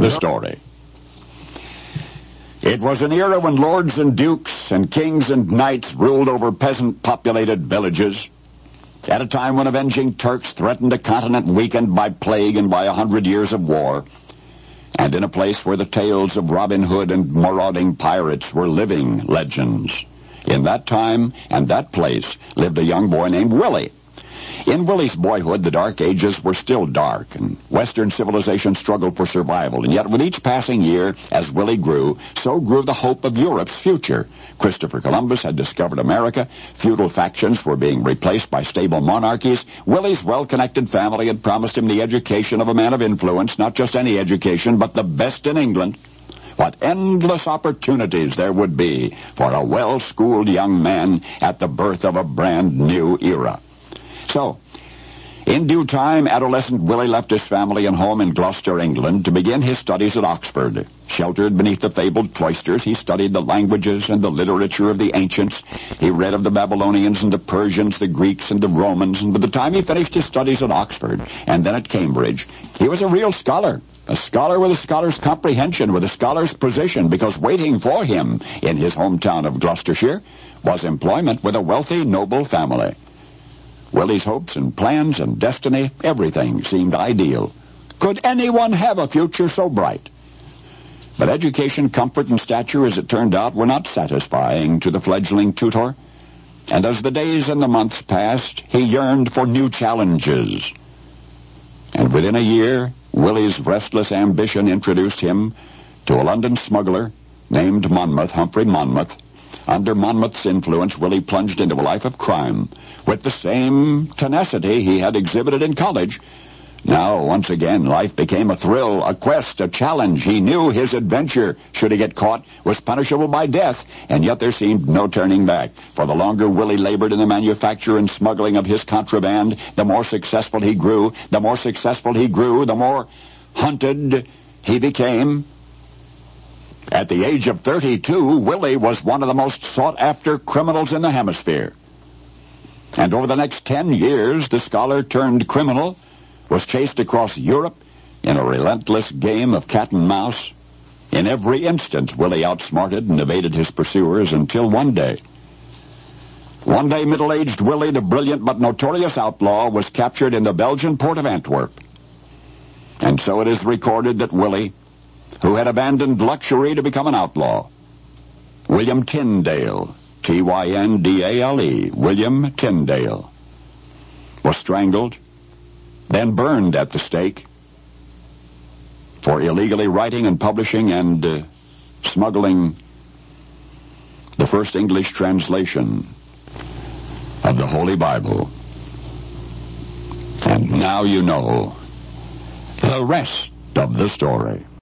the story. It was an era when lords and dukes and kings and knights ruled over peasant-populated villages, at a time when avenging Turks threatened a continent weakened by plague and by 100 years of war, and in a place where the tales of Robin Hood and marauding pirates were living legends. In that time and that place lived a young boy named Willie. In Willie's boyhood, the Dark Ages were still dark, and Western civilization struggled for survival. And yet with each passing year, as Willie grew, so grew the hope of Europe's future. Christopher Columbus had discovered America. Feudal factions were being replaced by stable monarchies. Willie's well-connected family had promised him the education of a man of influence, not just any education, but the best in England. What endless opportunities there would be for a well-schooled young man at the birth of a brand new era. So, in due time, adolescent Willie left his family and home in Gloucester, England, to begin his studies at Oxford. Sheltered beneath the fabled cloisters, he studied the languages and the literature of the ancients. He read of the Babylonians and the Persians, the Greeks and the Romans, and by the time he finished his studies at Oxford and then at Cambridge, he was a real scholar. A scholar with a scholar's comprehension, with a scholar's position, because waiting for him in his hometown of Gloucestershire was employment with a wealthy, noble family. Willie's hopes and plans and destiny, everything seemed ideal. Could anyone have a future so bright? But education, comfort, and stature, as it turned out, were not satisfying to the fledgling tutor. And as the days and the months passed, he yearned for new challenges. And within a year, Willie's restless ambition introduced him to a London smuggler named Monmouth, Humphrey Monmouth. Under Monmouth's influence, Willie plunged into a life of crime with the same tenacity he had exhibited in college. Now, once again, life became a thrill, a quest, a challenge. He knew his adventure, should he get caught, was punishable by death, and yet there seemed no turning back. For the longer Willie labored in the manufacture and smuggling of his contraband, the more successful he grew. The more successful he grew, the more hunted he became. At the age of 32, Willie was one of the most sought-after criminals in the hemisphere. And over the next 10 years, the scholar-turned-criminal was chased across Europe in a relentless game of cat and mouse. In every instance, Willie outsmarted and evaded his pursuers until one day, middle-aged Willie, the brilliant but notorious outlaw, was captured in the Belgian port of Antwerp. And so it is recorded that Willie, who had abandoned luxury to become an outlaw, William Tyndale, Tyndale, William Tyndale, was strangled, then burned at the stake for illegally writing and publishing and smuggling the first English translation of the Holy Bible. And now you know the rest of the story.